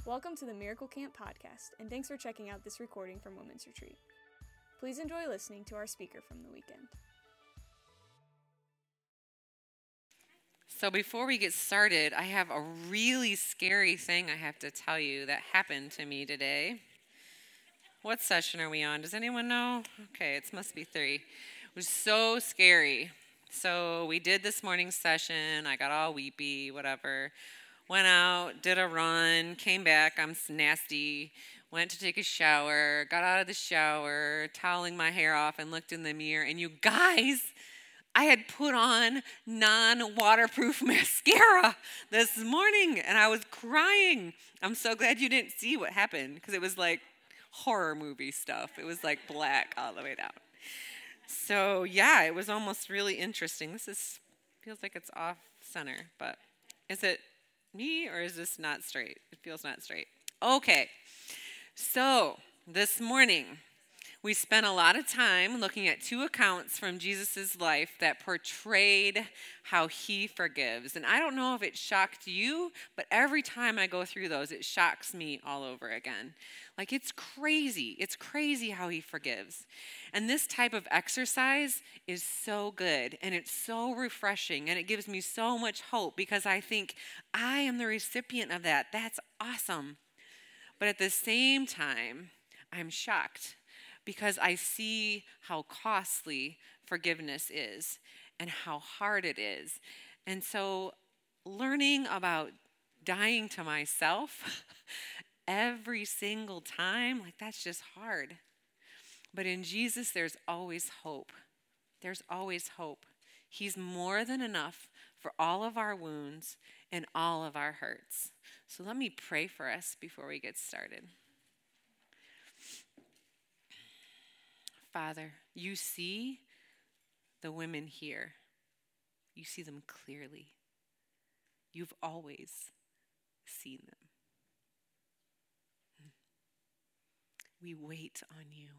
Welcome to the Miracle Camp podcast, and thanks for checking out this recording from Women's Retreat. Please enjoy listening to our speaker from the weekend. So before we get started, I have a really scary thing I have to tell you that happened to me today. What session are we on? Does anyone know? Okay, it must be 3. It was so scary. So we did this morning's session. I got all weepy, whatever. Went out, did a run, came back. I'm nasty. Went to take a shower, got out of the shower, toweling my hair off, and looked in the mirror. And you guys, I had put on non-waterproof mascara this morning, and I was crying. I'm so glad you didn't see what happened, because it was like horror movie stuff. It was like black all the way down. So yeah, it was almost really interesting. Feels like it's off center, but is it me or is this not straight? It feels not straight. Okay, so this morning we spent a lot of time looking at 2 accounts from Jesus' life that portrayed how he forgives. And I don't know if it shocked you, but every time I go through those, it shocks me all over again. Like, it's crazy. It's crazy how he forgives. And this type of exercise is so good, and it's so refreshing, and it gives me so much hope because I think I am the recipient of that. That's awesome. But at the same time, I'm shocked because I see how costly forgiveness is and how hard it is. And so learning about dying to myself every single time, like, that's just hard. But in Jesus, there's always hope. There's always hope. He's more than enough for all of our wounds and all of our hurts. So let me pray for us before we get started. Father, you see the women here. You see them clearly. You've always seen them. We wait on you.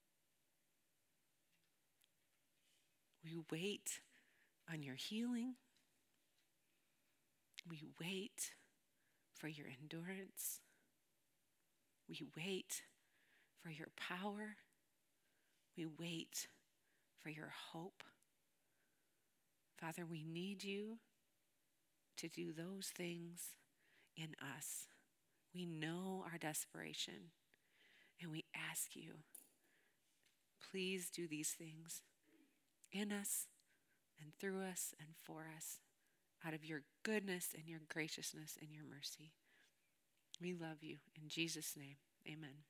We wait on your healing. We wait for your endurance. We wait for your power. We wait for your hope. Father, we need you to do those things in us. We know our desperation, and we ask you, please do these things in us and through us and for us, out of your goodness and your graciousness and your mercy. We love you. In Jesus' name, amen.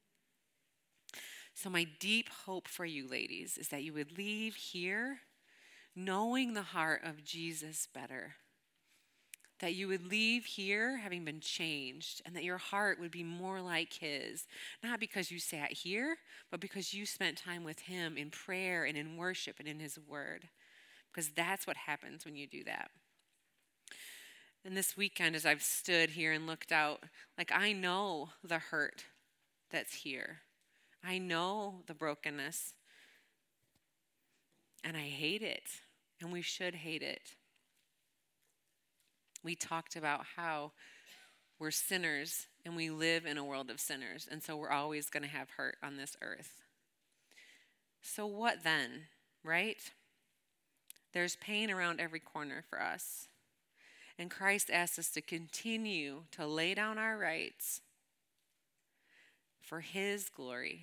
So my deep hope for you ladies is that you would leave here knowing the heart of Jesus better. That you would leave here having been changed, and that your heart would be more like his. Not because you sat here, but because you spent time with him in prayer and in worship and in his word. Because that's what happens when you do that. And this weekend, as I've stood here and looked out, like, I know the hurt that's here. I know the brokenness, and I hate it, and we should hate it. We talked about how we're sinners, and we live in a world of sinners, and so we're always going to have hurt on this earth. So what then, right? There's pain around every corner for us, and Christ asks us to continue to lay down our rights for his glory.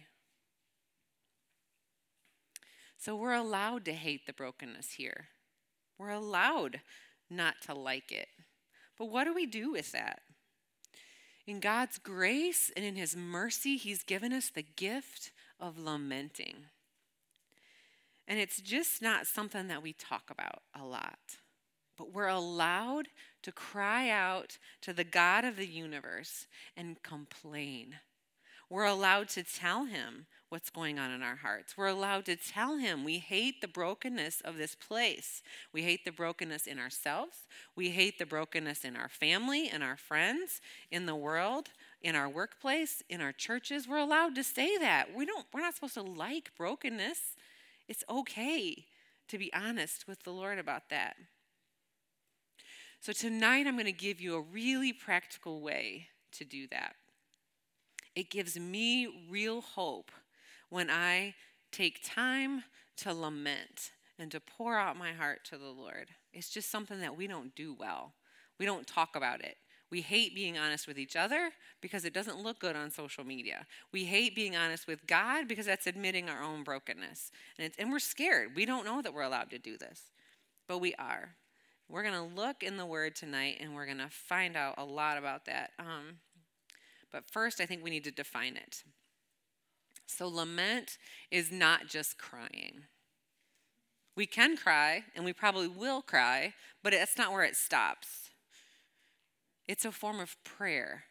So we're allowed to hate the brokenness here. We're allowed not to like it. But what do we do with that? In God's grace and in his mercy, he's given us the gift of lamenting. And it's just not something that we talk about a lot. But we're allowed to cry out to the God of the universe and complain. We're allowed to tell him what's going on in our hearts. We're allowed to tell him we hate the brokenness of this place. We hate the brokenness in ourselves. We hate the brokenness in our family, in our friends, in the world, in our workplace, in our churches. We're allowed to say that. We're not supposed to like brokenness. It's okay to be honest with the Lord about that. So tonight I'm going to give you a really practical way to do that. It gives me real hope when I take time to lament and to pour out my heart to the Lord. It's just something that we don't do well. We don't talk about it. We hate being honest with each other because it doesn't look good on social media. We hate being honest with God because that's admitting our own brokenness. And we're scared. We don't know that we're allowed to do this, but we are. We're going to look in the Word tonight, and we're going to find out a lot about that. But first, I think we need to define it. So lament is not just crying. We can cry, and we probably will cry, but that's not where it stops. It's a form of prayer.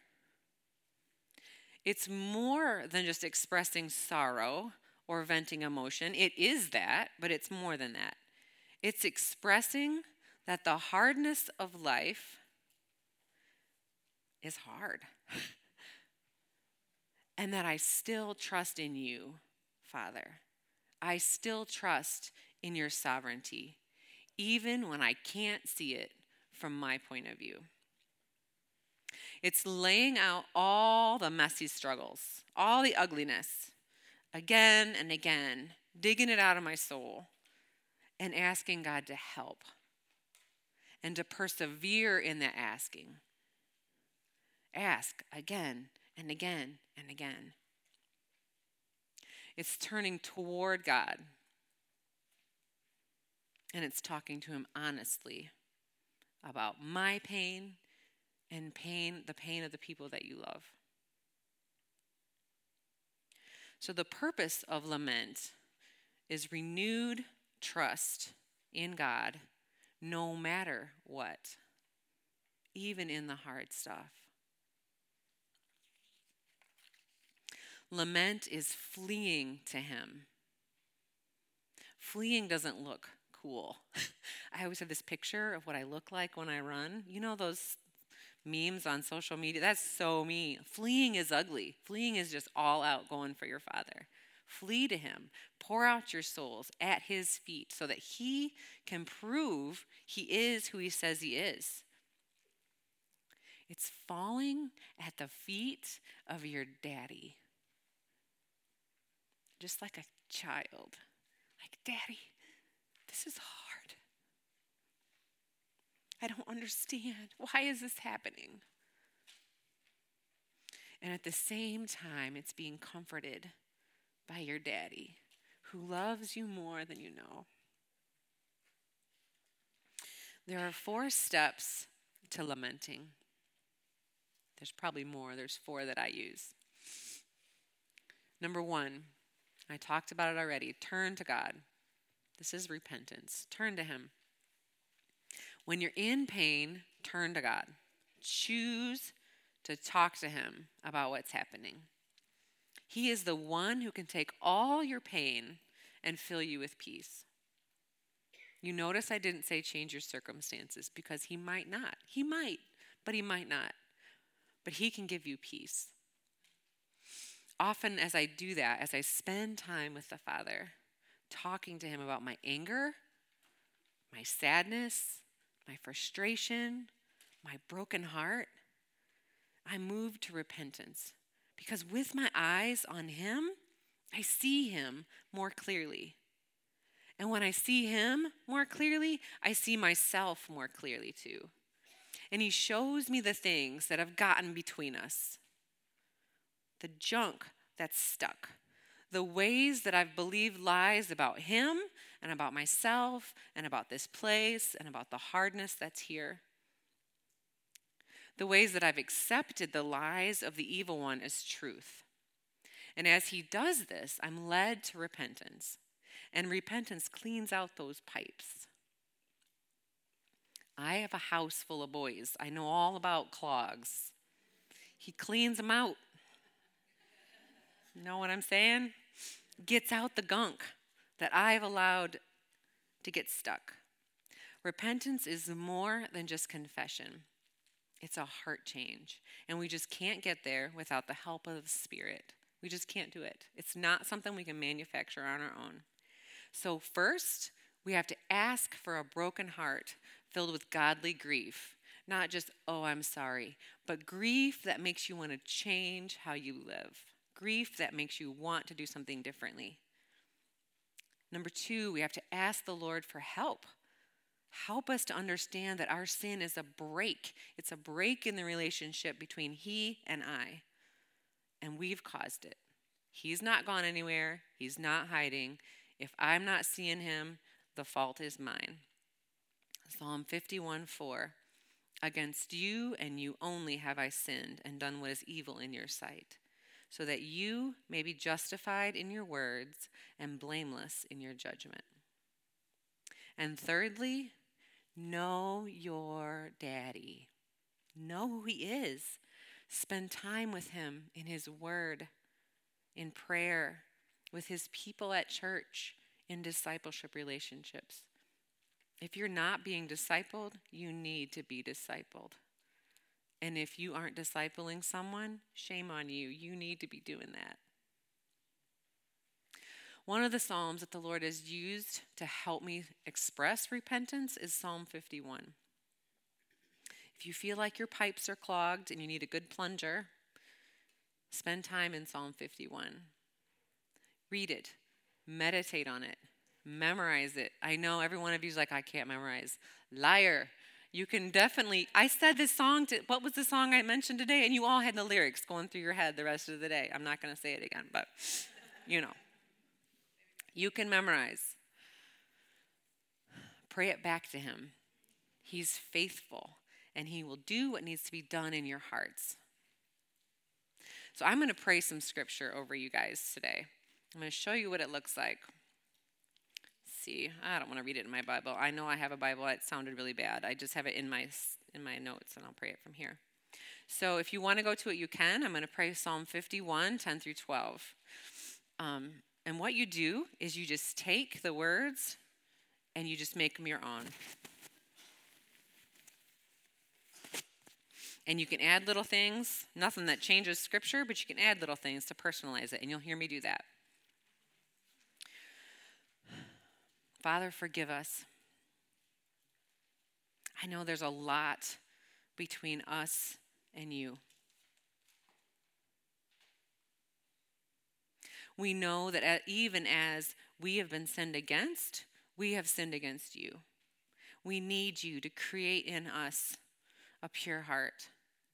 It's more than just expressing sorrow or venting emotion. It is that, but it's more than that. It's expressing that the hardness of life is hard. And that I still trust in you, Father. I still trust in your sovereignty, even when I can't see it from my point of view. It's laying out all the messy struggles, all the ugliness, again and again, digging it out of my soul, and asking God to help and to persevere in that asking. Ask again and again and again. It's turning toward God, and it's talking to him honestly about my pain and the pain of the people that you love. So the purpose of lament is renewed trust in God no matter what, even in the hard stuff. Lament is fleeing to him. Fleeing doesn't look cool. I always have this picture of what I look like when I run. You know those memes on social media? That's so me. Fleeing is ugly. Fleeing is just all out going for your Father. Flee to him. Pour out your souls at his feet so that he can prove he is who he says he is. It's falling at the feet of your daddy. Just like a child. Like, Daddy, this is hard. I don't understand. Why is this happening? And at the same time, it's being comforted by your daddy who loves you more than you know. There are 4 steps to lamenting. There's probably more. There's 4 that I use. Number 1, I talked about it already. Turn to God. This is repentance. Turn to him. When you're in pain, turn to God. Choose to talk to him about what's happening. He is the one who can take all your pain and fill you with peace. You notice I didn't say change your circumstances because he might not. He might, but he might not. But he can give you peace. Often as I do that, as I spend time with the Father, talking to him about my anger, my sadness, my frustration, my broken heart, I move to repentance. Because with my eyes on him, I see him more clearly. And when I see him more clearly, I see myself more clearly too. And he shows me the things that have gotten between us. The junk that's stuck. The ways that I've believed lies about him and about myself and about this place and about the hardness that's here. The ways that I've accepted the lies of the evil one as truth. And as he does this, I'm led to repentance. And repentance cleans out those pipes. I have a house full of boys. I know all about clogs. He cleans them out. You know what I'm saying? Gets out the gunk that I've allowed to get stuck. Repentance is more than just confession. It's a heart change. And we just can't get there without the help of the Spirit. We just can't do it. It's not something we can manufacture on our own. So first, we have to ask for a broken heart filled with godly grief, Not just, oh, I'm sorry, but grief that makes you want to change how you live. Grief that makes you want to do something differently. Number 2, we have to ask the Lord for help. Help us to understand that our sin is a break. It's a break in the relationship between he and I. And we've caused it. He's not gone anywhere. He's not hiding. If I'm not seeing him, the fault is mine. Psalm 51:4. Against you and you only have I sinned and done what is evil in your sight, so that you may be justified in your words and blameless in your judgment. And thirdly, know your daddy. Know who he is. Spend time with him in his word, in prayer, with his people at church, in discipleship relationships. If you're not being discipled, you need to be discipled. And if you aren't discipling someone, shame on you. You need to be doing that. One of the Psalms that the Lord has used to help me express repentance is Psalm 51. If you feel like your pipes are clogged and you need a good plunger, spend time in Psalm 51. Read it. Meditate on it. Memorize it. I know every one of you is like, I can't memorize. Liar. You can definitely, I said this song, what was the song I mentioned today? And you all had the lyrics going through your head the rest of the day. I'm not going to say it again, but you know. You can memorize. Pray it back to him. He's faithful, and he will do what needs to be done in your hearts. So I'm going to pray some scripture over you guys today. I'm going to show you what it looks like. See, I don't want to read it in my Bible. I know I have a Bible. It sounded really bad. I just have it in my notes, and I'll pray it from here. So if you want to go to it, you can. I'm going to pray Psalm 51, 10 through 12. And what you do is you just take the words and you just make them your own. And you can add little things, nothing that changes scripture, but you can add little things to personalize it, and you'll hear me do that. Father, forgive us. I know there's a lot between us and you. We know that even as we have been sinned against, we have sinned against you. We need you to create in us a pure heart.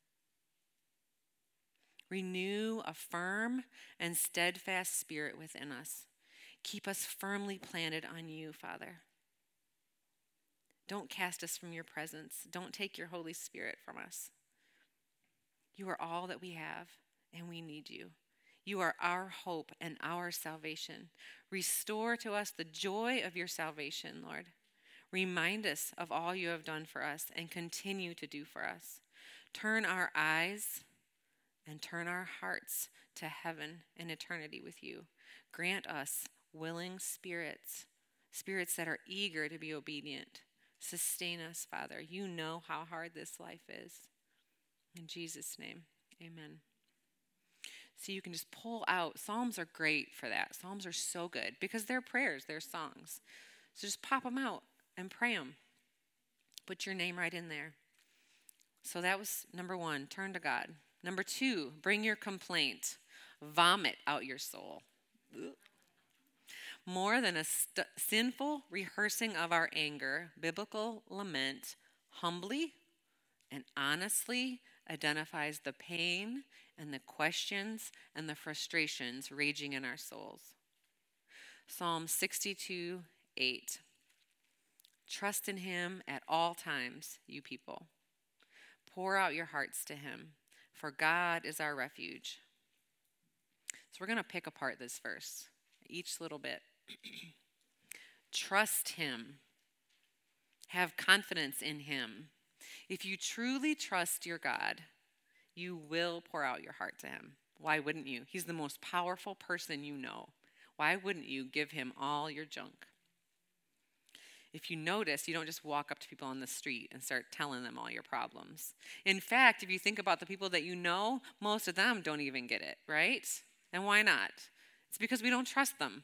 Renew a firm and steadfast spirit within us. Keep us firmly planted on you, Father. Don't cast us from your presence. Don't take your Holy Spirit from us. You are all that we have, and we need you. You are our hope and our salvation. Restore to us the joy of your salvation, Lord. Remind us of all you have done for us and continue to do for us. Turn our eyes and turn our hearts to heaven and eternity with you. Grant us willing spirits, spirits that are eager to be obedient. Sustain us, Father. You know how hard this life is. In Jesus' name, amen. So you can just pull out. Psalms are great for that. Psalms are so good because they're prayers, they're songs. So just pop them out and pray them. Put your name right in there. So that was number 1, turn to God. Number 2, bring your complaint. Vomit out your soul. Ugh. More than a sinful rehearsing of our anger, biblical lament humbly and honestly identifies the pain and the questions and the frustrations raging in our souls. Psalm 62:8. Trust in him at all times, you people. Pour out your hearts to him, for God is our refuge. So we're going to pick apart this verse, each little bit. Trust him. Have confidence in him. If you truly trust your God, you will pour out your heart to him. Why wouldn't you? He's the most powerful person you know. Why wouldn't you give him all your junk? If you notice, you don't just walk up to people on the street and start telling them all your problems. In fact, if you think about the people that you know, most of them don't even get it, right? And why not? It's because we don't trust them.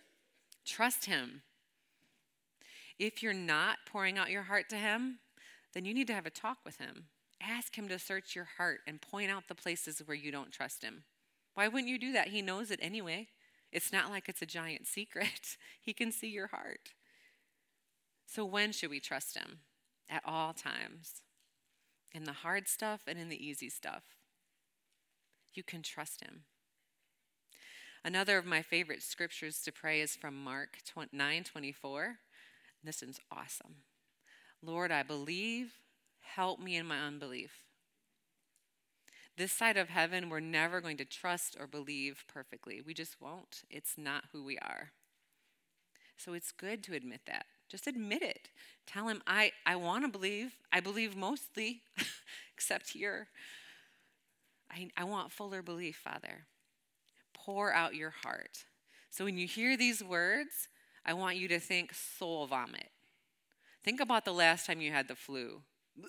Trust him. If you're not pouring out your heart to him, then you need to have a talk with him. Ask him to search your heart and point out the places where you don't trust him. Why wouldn't you do that? He knows it anyway. It's not like it's a giant secret. He can see your heart. So when should we trust him? At all times. In the hard stuff and in the easy stuff. You can trust him. Another of my favorite scriptures to pray is from Mark 9:24. This is awesome. Lord, I believe. Help me in my unbelief. This side of heaven, we're never going to trust or believe perfectly. We just won't. It's not who we are. So it's good to admit that. Just admit it. Tell him, I want to believe. I believe mostly, except here. I want fuller belief, Father. Pour out your heart. So when you hear these words, I want you to think soul vomit. Think about the last time you had the flu.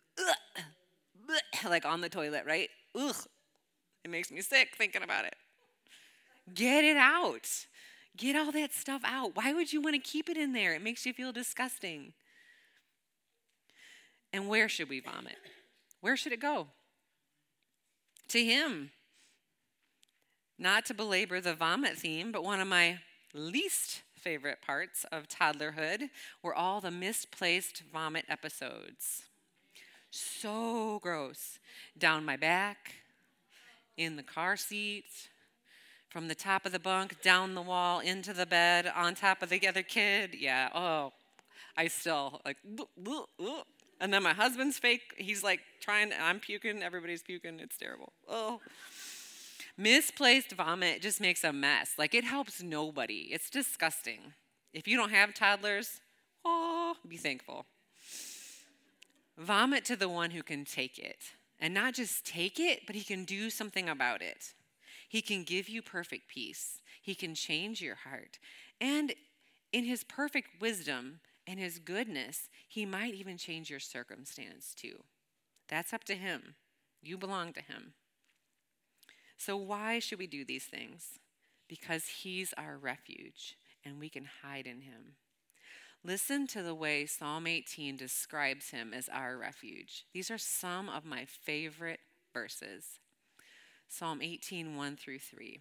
Like on the toilet, right? Ugh. It makes me sick thinking about it. Get it out. Get all that stuff out. Why would you want to keep it in there? It makes you feel disgusting. And where should we vomit? Where should it go? To him. Not to belabor the vomit theme, but one of my least favorite parts of toddlerhood were all the misplaced vomit episodes. So gross. Down my back, in the car seat, from the top of the bunk, down the wall, into the bed, on top of the other kid. Yeah, I still, and then my husband's fake. He's like I'm puking, everybody's puking. It's terrible. Oh. Misplaced vomit just makes a mess. Like, it helps nobody. It's disgusting. If you don't have toddlers, be thankful. Vomit to the one who can take it. And not just take it, but he can do something about it. He can give you perfect peace. He can change your heart. And in his perfect wisdom and his goodness, he might even change your circumstance too. That's up to him. You belong to him. So why should we do these things? Because he's our refuge and we can hide in him. Listen to the way Psalm 18 describes him as our refuge. These are some of my favorite verses. Psalm 18, 1 through 3.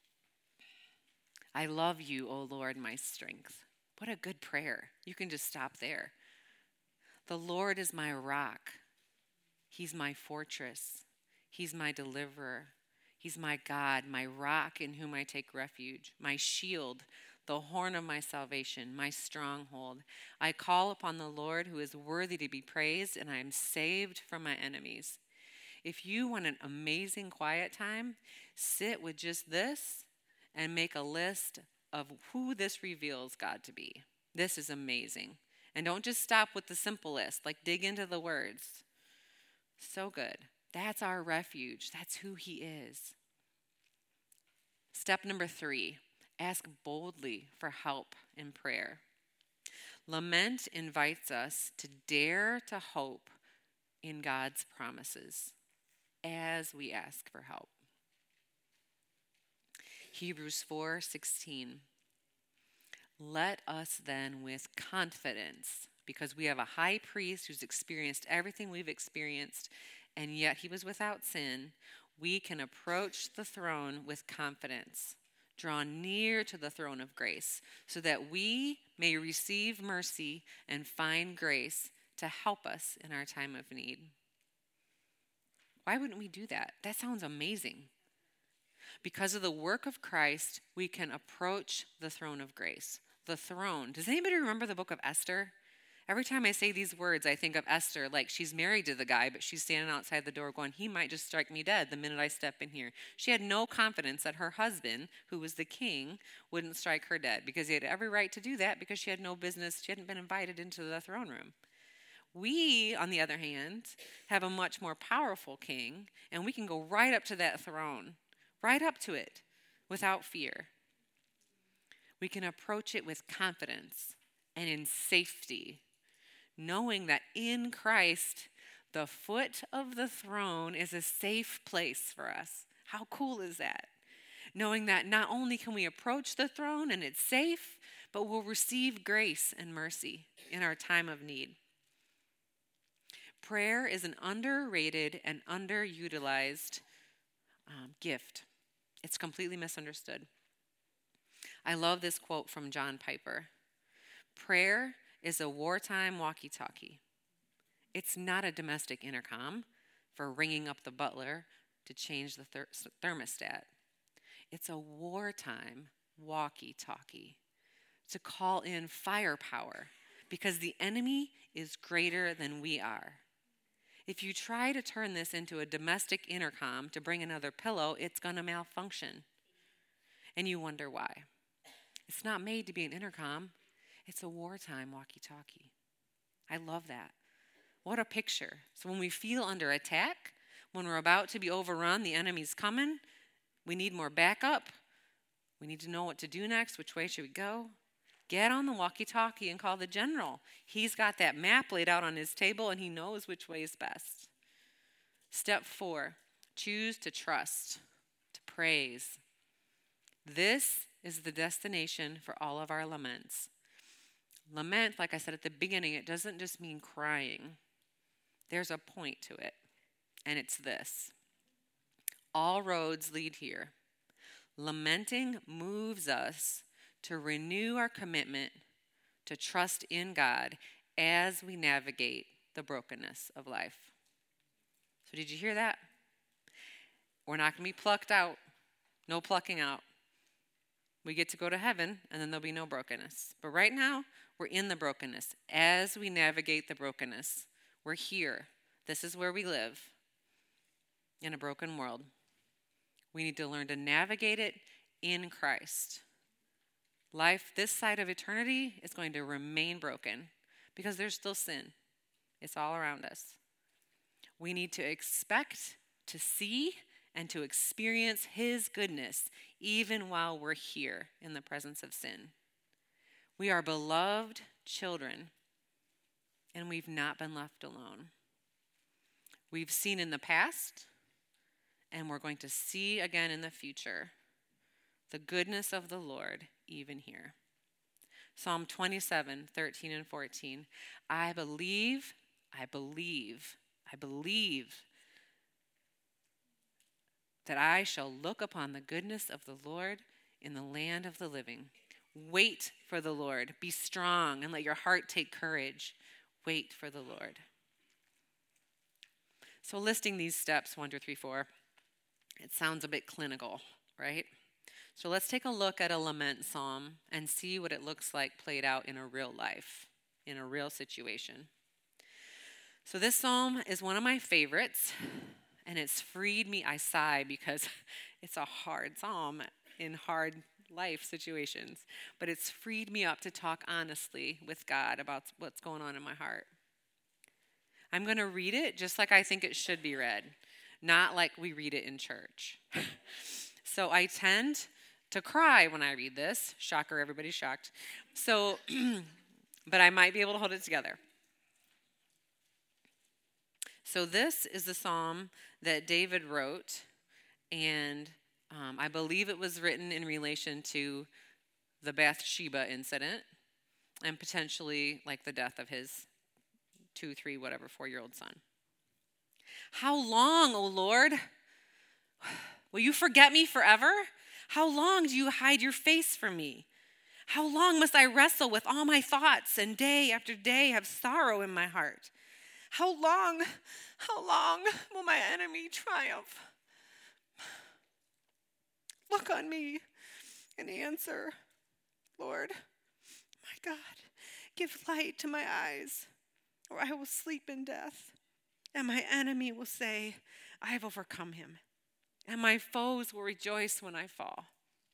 I love you, O Lord, my strength. What a good prayer. You can just stop there. The Lord is my rock. He's my fortress. He's my deliverer. He's my God, my rock in whom I take refuge, my shield, the horn of my salvation, my stronghold. I call upon the Lord who is worthy to be praised, and I am saved from my enemies. If you want an amazing quiet time, sit with just this and make a list of who this reveals God to be. This is amazing. And don't just stop with the simple list, like dig into the words. So good. That's our refuge. That's who he is. Step number 3, ask boldly for help in prayer. Lament invites us to dare to hope in God's promises as we ask for help. Hebrews 4:16. Let us then with confidence, because we have a high priest who's experienced everything we've experienced, and yet he was without sin, we can approach the throne with confidence, draw near to the throne of grace, so that we may receive mercy and find grace to help us in our time of need. Why wouldn't we do that? That sounds amazing. Because of the work of Christ, we can approach the throne of grace. The throne. Does anybody remember the book of Esther? Every time I say these words, I think of Esther, like she's married to the guy, but she's standing outside the door going, he might just strike me dead the minute I step in here. She had no confidence that her husband, who was the king, wouldn't strike her dead, because he had every right to do that because she had no business, she hadn't been invited into the throne room. We, on the other hand, have a much more powerful king, and we can go right up to that throne, right up to it, without fear. We can approach it with confidence and in safety, knowing that in Christ, the foot of the throne is a safe place for us. How cool is that? Knowing that not only can we approach the throne and it's safe, but we'll receive grace and mercy in our time of need. Prayer is an underrated and underutilized gift. It's completely misunderstood. I love this quote from John Piper. Prayer is a wartime walkie-talkie. It's not a domestic intercom for ringing up the butler to change the thermostat. It's a wartime walkie-talkie to call in firepower because the enemy is greater than we are. If you try to turn this into a domestic intercom to bring another pillow, it's going to malfunction. And you wonder why. It's not made to be an intercom. It's a wartime walkie-talkie. I love that. What a picture. So when we feel under attack, when we're about to be overrun, the enemy's coming, we need more backup. We need to know what to do next. Which way should we go? Get on the walkie-talkie and call the general. He's got that map laid out on his table, and he knows which way is best. Step 4, choose to trust, to praise. This is the destination for all of our laments. Lament, like I said at the beginning, it doesn't just mean crying. There's a point to it, and it's this. All roads lead here. Lamenting moves us to renew our commitment to trust in God as we navigate the brokenness of life. So did you hear that? We're not going to be plucked out. No plucking out. We get to go to heaven, and then there'll be no brokenness. But right now, we're in the brokenness. As we navigate the brokenness, we're here. This is where we live in a broken world. We need to learn to navigate it in Christ. Life this side of eternity is going to remain broken because there's still sin. It's all around us. We need to expect to see and to experience His goodness even while we're here in the presence of sin. We are beloved children, and we've not been left alone. We've seen in the past, and we're going to see again in the future the goodness of the Lord even here. Psalm 27, 13 and 14. I believe that I shall look upon the goodness of the Lord in the land of the living. Wait for the Lord. Be strong and let your heart take courage. Wait for the Lord. So listing these steps, 1, 2, 3, 4, it sounds a bit clinical, right? So let's take a look at a lament psalm and see what it looks like played out in a real life, in a real situation. So this psalm is one of my favorites, and it's freed me. I sigh because it's a hard psalm in hard life situations, but it's freed me up to talk honestly with God about what's going on in my heart. I'm going to read it just like I think it should be read, not like we read it in church. So I tend to cry when I read this. Shocker, everybody's shocked. So, but I might be able to hold it together. So this is the psalm that David wrote, and I believe it was written in relation to the Bathsheba incident and potentially like the death of his 2, 3, whatever, 4-year-old son. How long, O Lord? Will you forget me forever? How long do you hide your face from me? How long must I wrestle with all my thoughts and day after day have sorrow in my heart? How long will my enemy triumph? Look on me and answer, Lord, my God, give light to my eyes, or I will sleep in death. And my enemy will say, I have overcome him. And my foes will rejoice when I fall.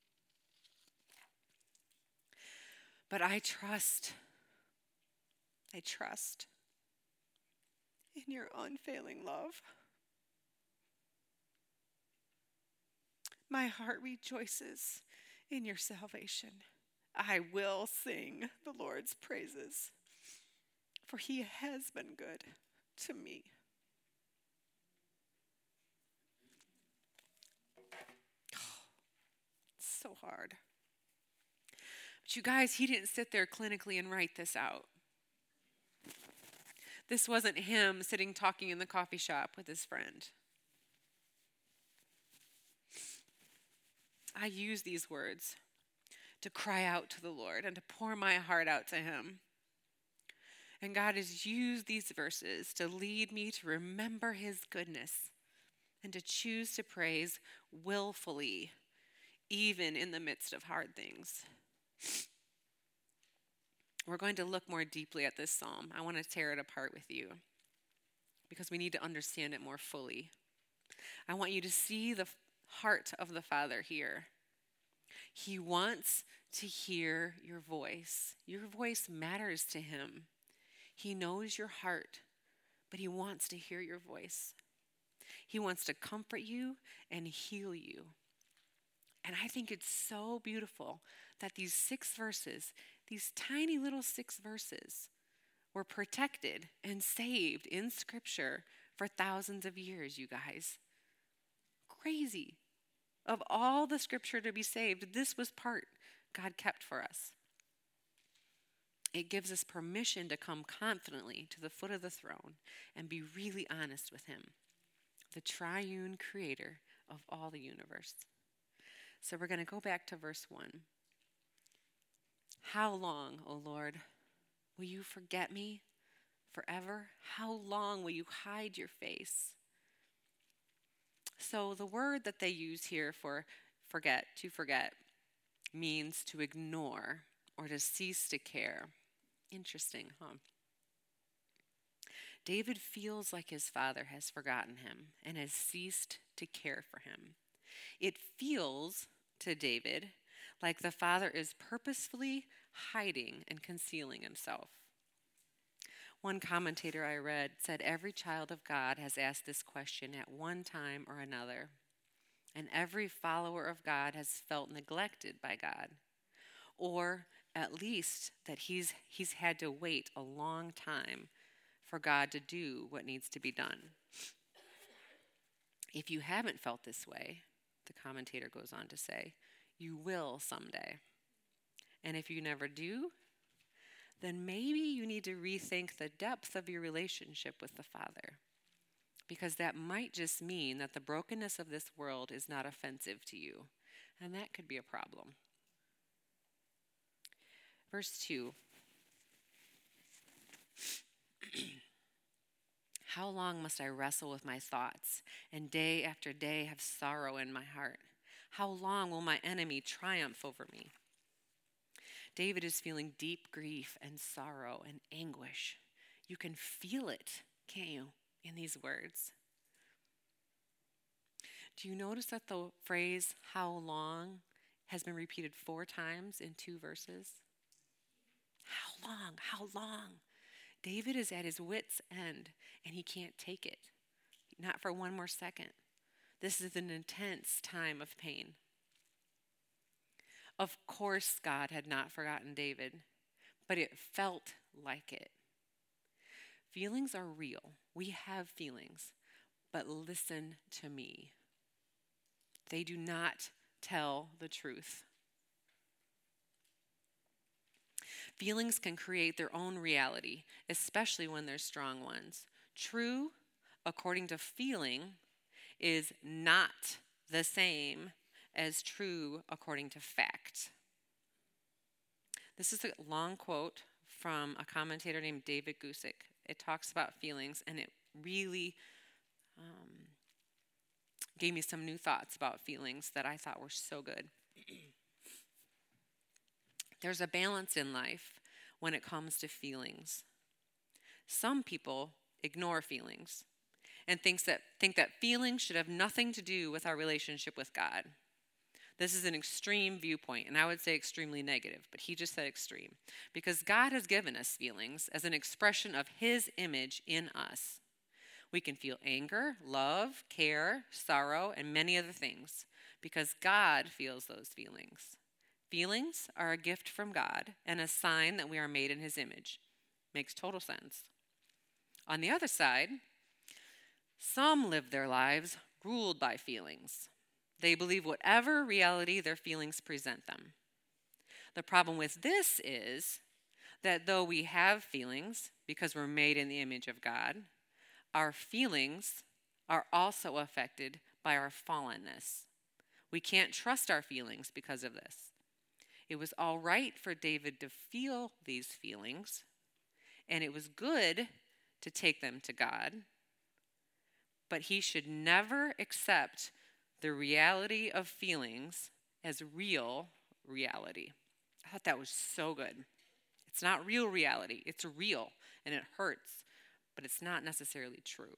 But I trust in your unfailing love. My heart rejoices in your salvation. I will sing the Lord's praises, for he has been good to me. It's so hard. But you guys, he didn't sit there clinically and write this out. This wasn't him sitting talking in the coffee shop with his friend. I use these words to cry out to the Lord and to pour my heart out to him. And God has used these verses to lead me to remember his goodness and to choose to praise willfully, even in the midst of hard things. We're going to look more deeply at this psalm. I want to tear it apart with you because we need to understand it more fully. I want you to see the heart of the Father here. He wants to hear your voice. Your voice matters to him. He knows your heart, but he wants to hear your voice. He wants to comfort you and heal you. And I think it's so beautiful that these 6 verses, these tiny little 6 verses, were protected and saved in Scripture for thousands of years, you guys. Crazy. Of all the Scripture to be saved, this was part God kept for us. It gives us permission to come confidently to the foot of the throne and be really honest with him, the triune creator of all the universe. So we're going to go back to verse 1. How long, O Lord, will you forget me forever? How long will you hide your face? So the word that they use here for forget, to forget, means to ignore or to cease to care. Interesting, huh? David feels like his father has forgotten him and has ceased to care for him. It feels to David like the father is purposefully hiding and concealing himself. One commentator I read said every child of God has asked this question at one time or another, and every follower of God has felt neglected by God, or at least that he's had to wait a long time for God to do what needs to be done. If you haven't felt this way, the commentator goes on to say, you will someday. And if you never do, then maybe you need to rethink the depth of your relationship with the Father, because that might just mean that the brokenness of this world is not offensive to you, and that could be a problem. Verse 2. How long must I wrestle with my thoughts and day after day have sorrow in my heart? How long will my enemy triumph over me? David is feeling deep grief and sorrow and anguish. You can feel it, can't you, in these words? Do you notice that the phrase, how long, has been repeated 4 times in 2 verses? How long? How long? David is at his wit's end, and he can't take it. Not for one more second. This is an intense time of pain. Of course, God had not forgotten David, but it felt like it. Feelings are real. We have feelings, but listen to me. They do not tell the truth. Feelings can create their own reality, especially when they're strong ones. True, according to feeling, is not the same as true according to fact. This is a long quote from a commentator named David Gusick. It talks about feelings, and it really gave me some new thoughts about feelings that I thought were so good. There's a balance in life when it comes to feelings. Some people ignore feelings and think that feelings should have nothing to do with our relationship with God. This is an extreme viewpoint, and I would say extremely negative, but he just said extreme. Because God has given us feelings as an expression of his image in us. We can feel anger, love, care, sorrow, and many other things because God feels those feelings. Feelings are a gift from God and a sign that we are made in his image. Makes total sense. On the other side, some live their lives ruled by feelings. They believe whatever reality their feelings present them. The problem with this is that though we have feelings, because we're made in the image of God, our feelings are also affected by our fallenness. We can't trust our feelings because of this. It was all right for David to feel these feelings, and it was good to take them to God, but he should never accept the reality of feelings as real reality. I thought that was so good. It's not real reality. It's real, and it hurts, but it's not necessarily true.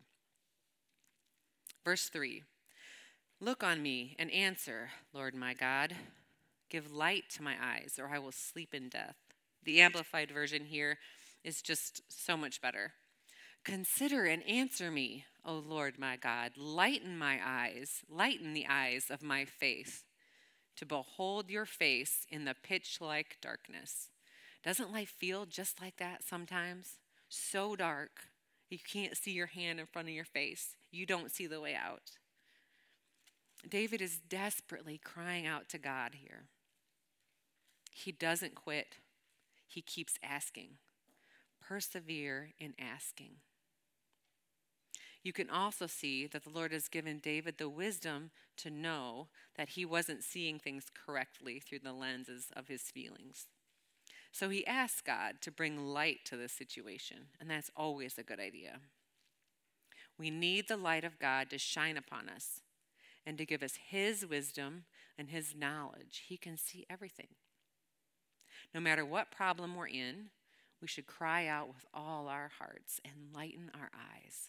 Verse 3, look on me and answer, Lord my God. Give light to my eyes, or I will sleep in death. The Amplified Version here is just so much better. Consider and answer me, O Lord my God. Lighten my eyes, lighten the eyes of my faith, to behold your face in the pitch-like darkness. Doesn't life feel just like that sometimes? So dark, you can't see your hand in front of your face. You don't see the way out. David is desperately crying out to God here. He doesn't quit. He keeps asking. Persevere in asking. You can also see that the Lord has given David the wisdom to know that he wasn't seeing things correctly through the lenses of his feelings. So he asked God to bring light to this situation, and that's always a good idea. We need the light of God to shine upon us and to give us his wisdom and his knowledge. He can see everything. No matter what problem we're in, we should cry out with all our hearts and lighten our eyes.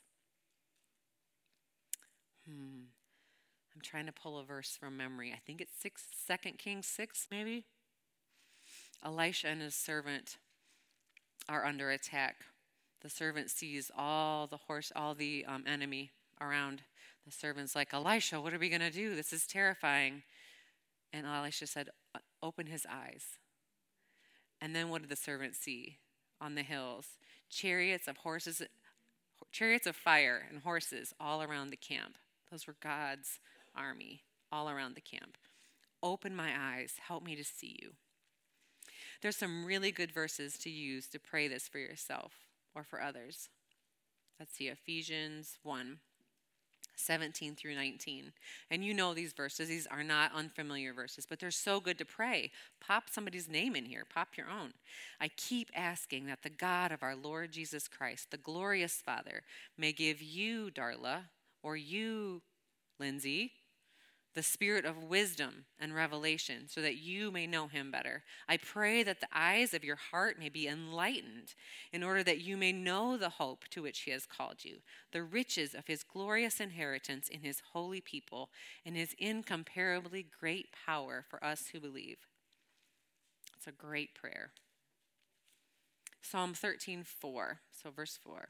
I'm trying to pull a verse from memory. I think it's 2 Kings 6, maybe. Elisha and his servant are under attack. The servant sees all the enemy around. The servant's like, Elisha, what are we going to do? This is terrifying. And Elisha said, open his eyes. And then what did the servant see on the hills? Chariots of fire and horses all around the camp. Those were God's army all around the camp. Open my eyes. Help me to see you. There's some really good verses to use to pray this for yourself or for others. Let's see, Ephesians 1, 17 through 19. And you know these verses. These are not unfamiliar verses, but they're so good to pray. Pop somebody's name in here. Pop your own. I keep asking that the God of our Lord Jesus Christ, the glorious Father, may give you, Darla, or you, Lindsay, the spirit of wisdom and revelation so that you may know him better. I pray that the eyes of your heart may be enlightened in order that you may know the hope to which he has called you, the riches of his glorious inheritance in his holy people, and his incomparably great power for us who believe. It's a great prayer. Psalm 13:4, so verse 4.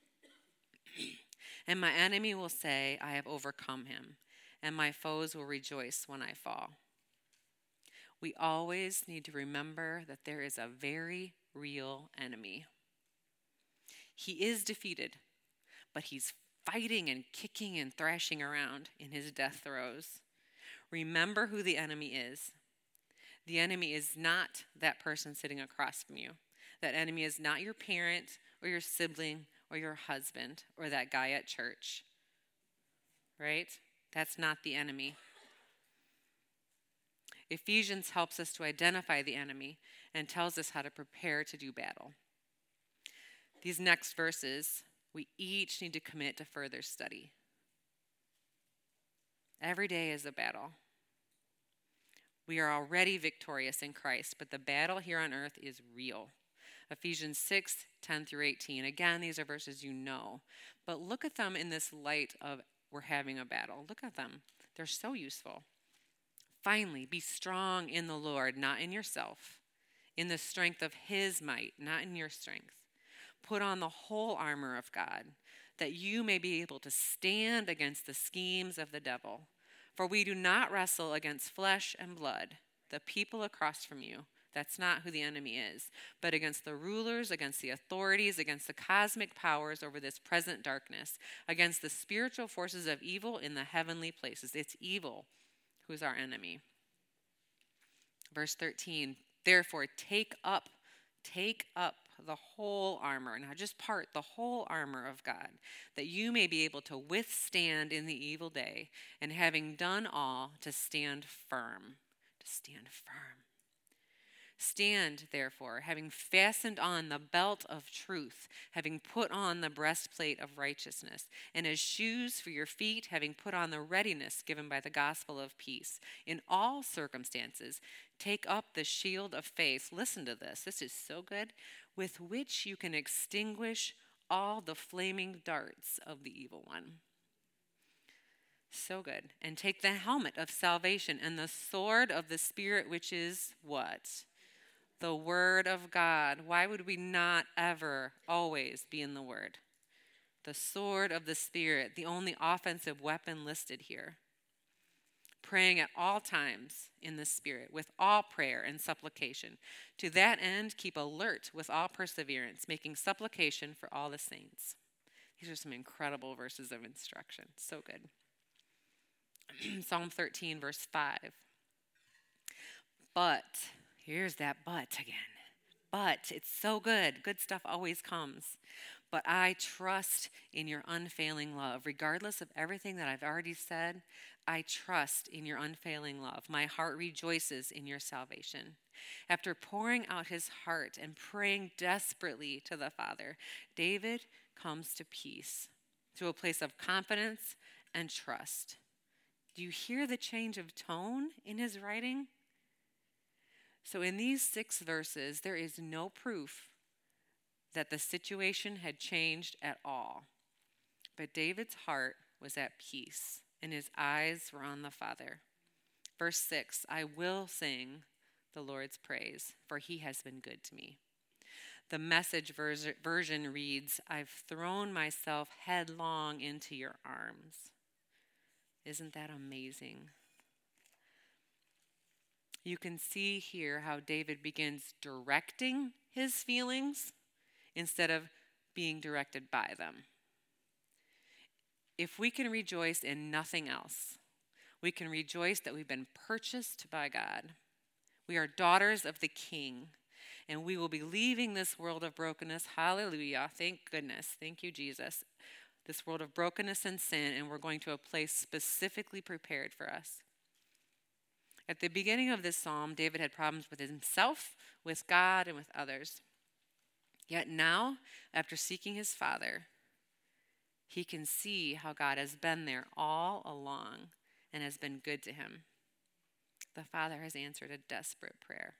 And my enemy will say, I have overcome him, and my foes will rejoice when I fall. We always need to remember that there is a very real enemy. He is defeated, but he's fighting and kicking and thrashing around in his death throes. Remember who the enemy is. The enemy is not that person sitting across from you. That enemy is not your parent or your sibling or your husband or that guy at church. Right? That's not the enemy. Ephesians helps us to identify the enemy and tells us how to prepare to do battle. These next verses, we each need to commit to further study. Every day is a battle. We are already victorious in Christ, but the battle here on earth is real. Ephesians 6:10 through 18. Again, these are verses you know, but look at them in this light of we're having a battle. Look at them. They're so useful. Finally, be strong in the Lord, not in yourself, in the strength of his might, not in your strength. Put on the whole armor of God, that you may be able to stand against the schemes of the devil. For we do not wrestle against flesh and blood, the people across from you. That's not who the enemy is, but against the rulers, against the authorities, against the cosmic powers over this present darkness, against the spiritual forces of evil in the heavenly places. It's evil who's our enemy. Verse 13, therefore take up the whole armor, now just part the whole armor of God, that you may be able to withstand in the evil day, and having done all, to stand firm. To stand firm. Stand, therefore, having fastened on the belt of truth, having put on the breastplate of righteousness, and as shoes for your feet, having put on the readiness given by the gospel of peace. In all circumstances, take up the shield of faith. Listen to this. This is so good. With which you can extinguish all the flaming darts of the evil one. So good. And take the helmet of salvation and the sword of the Spirit, which is what? The Word of God. Why would we not ever, always be in the Word? The sword of the Spirit, the only offensive weapon listed here. Praying at all times in the Spirit, with all prayer and supplication. To that end, keep alert with all perseverance, making supplication for all the saints. These are some incredible verses of instruction. So good. Psalm 13, verse 5. But, here's that but again. But, it's so good. Good stuff always comes. But I trust in your unfailing love. Regardless of everything that I've already said, I trust in your unfailing love. My heart rejoices in your salvation. After pouring out his heart and praying desperately to the Father, David comes to peace, to a place of confidence and trust. Do you hear the change of tone in his writing? So in these 6 verses, there is no proof that the situation had changed at all. But David's heart was at peace, and his eyes were on the Father. Verse 6, I will sing the Lord's praise, for he has been good to me. The Message version reads, I've thrown myself headlong into your arms. Isn't that amazing? You can see here how David begins directing his feelings instead of being directed by them. If we can rejoice in nothing else, we can rejoice that we've been purchased by God. We are daughters of the King, and we will be leaving this world of brokenness. Hallelujah. Thank goodness. Thank you, Jesus. This world of brokenness and sin, and we're going to a place specifically prepared for us. At the beginning of this psalm, David had problems with himself, with God, and with others. Yet now, after seeking his Father, he can see how God has been there all along and has been good to him. The Father has answered a desperate prayer.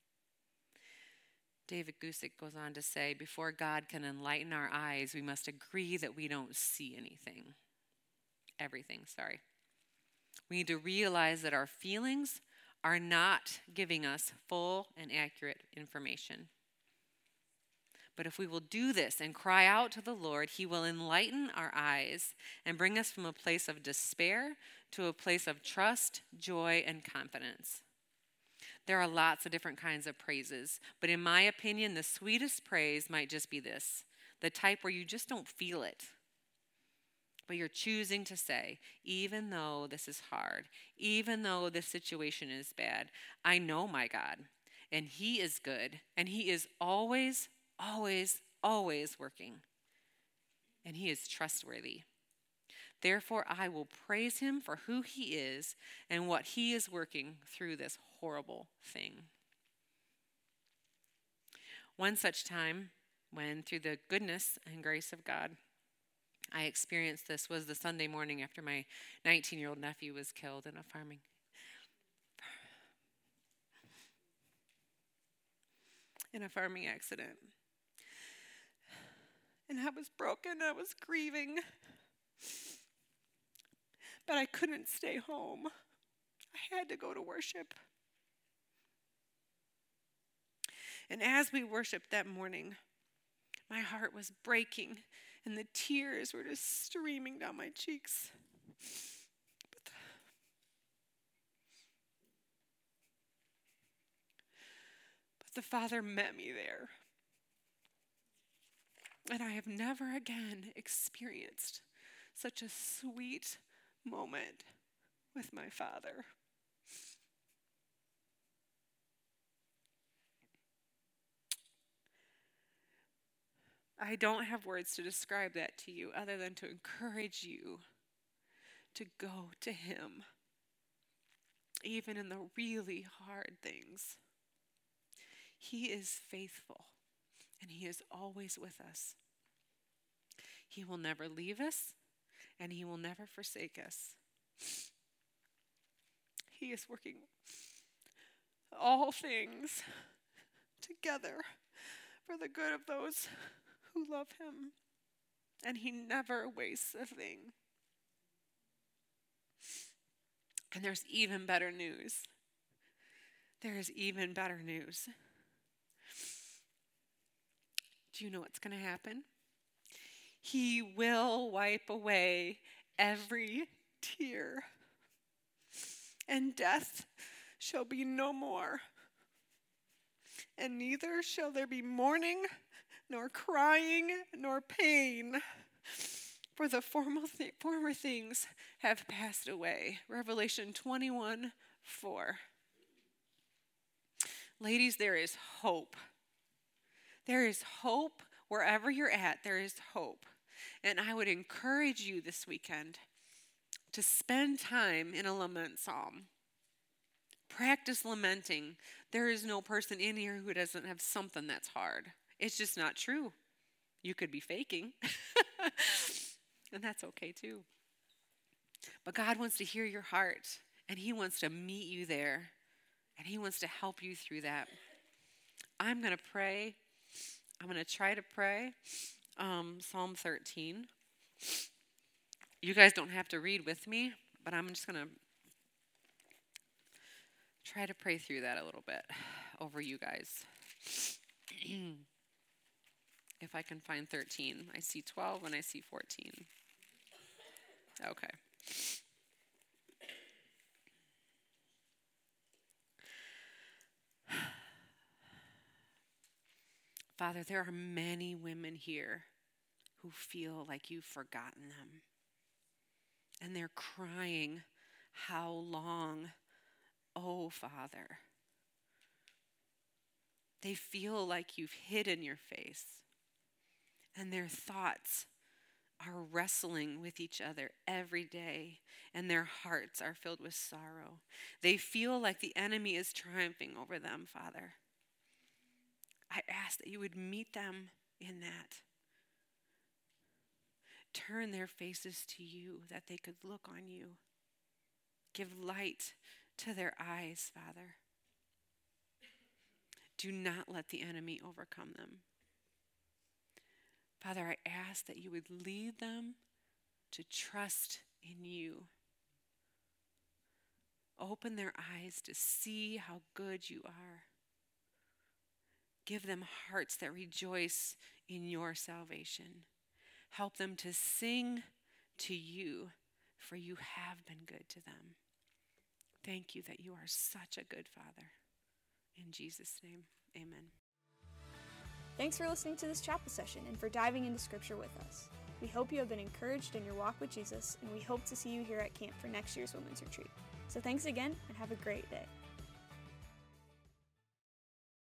David Gusick goes on to say, before God can enlighten our eyes, we must agree that we don't see anything. Everything. We need to realize that our feelings are not giving us full and accurate information. But if we will do this and cry out to the Lord, he will enlighten our eyes and bring us from a place of despair to a place of trust, joy, and confidence. There are lots of different kinds of praises, but in my opinion, the sweetest praise might just be this, the type where you just don't feel it. But you're choosing to say, even though this is hard, even though this situation is bad, I know my God, and he is good, and he is always, always, always working, and he is trustworthy. Therefore, I will praise him for who he is and what he is working through this horrible thing. One such time when, through the goodness and grace of God, I experienced this was the Sunday morning after my 19-year-old nephew was killed in a farming accident. And I was broken, I was grieving. But I couldn't stay home. I had to go to worship. And as we worshiped that morning, my heart was breaking and the tears were just streaming down my cheeks. But the Father met me there. And I have never again experienced such a sweet moment with my Father. I don't have words to describe that to you other than to encourage you to go to him, even in the really hard things. He is faithful, and he is always with us. He will never leave us, and he will never forsake us. He is working all things together for the good of those who love him, and he never wastes a thing. And there's even better news. There is even better news. Do you know what's going to happen? He will wipe away every tear, and death shall be no more. And neither shall there be mourning, nor crying, nor pain, for the former things have passed away. Revelation 21:4. Ladies, there is hope. There is hope wherever you're at. There is hope. And I would encourage you this weekend to spend time in a lament psalm. Practice lamenting. There is no person in here who doesn't have something that's hard. It's just not true. You could be faking. And that's okay too. But God wants to hear your heart, and he wants to meet you there, and he wants to help you through that. I'm going to pray. I'm going to try to pray Psalm 13. You guys don't have to read with me, but I'm just going to try to pray through that a little bit over you guys. If I can find 13. I see 12 and I see 14. Okay. Father, there are many women here who feel like you've forgotten them. And they're crying, how long, oh Father? They feel like you've hidden your face. And their thoughts are wrestling with each other every day, and their hearts are filled with sorrow. They feel like the enemy is triumphing over them, Father. I ask that you would meet them in that. Turn their faces to you, that they could look on you. Give light to their eyes, Father. Do not let the enemy overcome them. Father, I ask that you would lead them to trust in you. Open their eyes to see how good you are. Give them hearts that rejoice in your salvation. Help them to sing to you, for you have been good to them. Thank you that you are such a good Father. In Jesus' name, amen. Thanks for listening to this chapel session and for diving into Scripture with us. We hope you have been encouraged in your walk with Jesus, and we hope to see you here at camp for next year's Women's Retreat. So thanks again, and have a great day.